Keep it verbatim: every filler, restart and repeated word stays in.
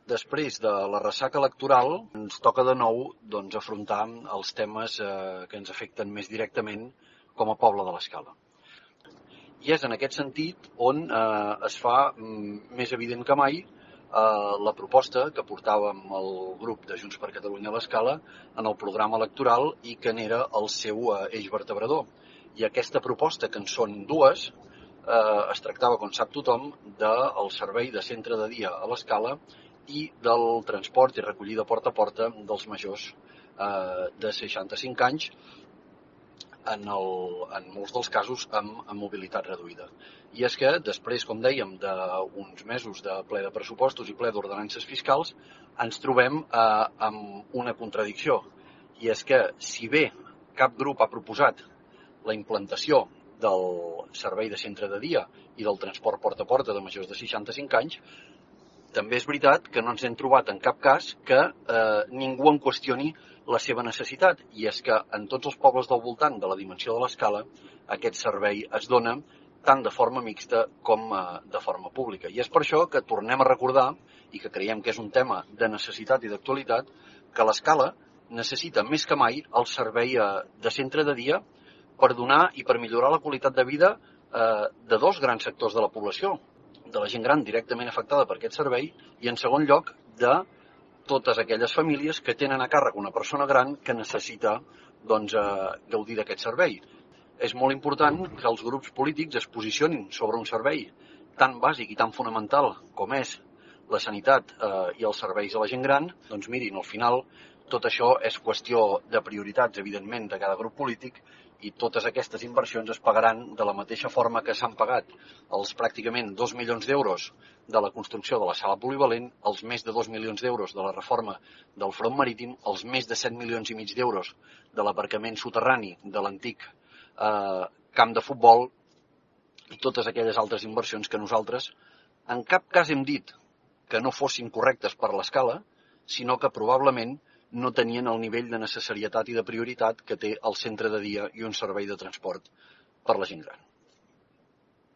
després de la ressaca electoral ens toca de nou doncs, afrontar els temes eh, que ens afecten més directament com a poble de l'Escala. I és en aquest sentit on eh, es fa mm, més evident que mai eh, la proposta que portàvem el grup de Junts per Catalunya a l'Escala en el programa electoral i que n'era el seu eh, eix vertebrador. I aquesta proposta, que en són dues, eh, es tractava, com sap tothom, del servei de centre de dia a l'Escala i del transport i recollida porta a porta dels majors eh, de seixanta-cinc anys, en, el, en molts dels casos amb, amb mobilitat reduïda. I és que després, com dèiem, d'uns mesos de ple de pressupostos i ple d'ordenances fiscals, ens trobem eh, amb una contradicció. I és que, si bé cap grup ha proposat la implantació del servei de centre de dia i del transport porta a porta de majors de seixanta-cinc anys, també és veritat que no ens hem trobat en cap cas que eh, ningú en qüestioni la seva necessitat. I és que en tots els pobles del voltant de la dimensió de l'Escala aquest servei es dona tant de forma mixta com eh, de forma pública. I és per això que tornem a recordar, i que creiem que és un tema de necessitat i d'actualitat, que l'Escala necessita més que mai el servei eh, de centre de dia per donar i per millorar la qualitat de vida eh, de dos grans sectors de la població, de la gent gran directament afectada per aquest servei i, en segon lloc, de totes aquelles famílies que tenen a càrrec una persona gran que necessita doncs, eh, gaudir d'aquest servei. És molt important que els grups polítics es posicionin sobre un servei tan bàsic i tan fonamental com és la sanitat eh, i els serveis a la gent gran. Doncs mirin, al final tot això és qüestió de prioritats, evidentment, de cada grup polític, i totes aquestes inversions es pagaran de la mateixa forma que s'han pagat els pràcticament dos milions d'euros de la construcció de la sala polivalent, els més de dos milions d'euros de la reforma del front marítim, els més de set milions i mig d'euros de l'aparcament soterrani de l'antic eh, camp de futbol i totes aquelles altres inversions que nosaltres en cap cas hem dit que no fossin correctes per l'Escala, sinó que probablement no tenien el nivell de necessarietat i de prioritat que té el centre de dia i un servei de transport per la gent gran.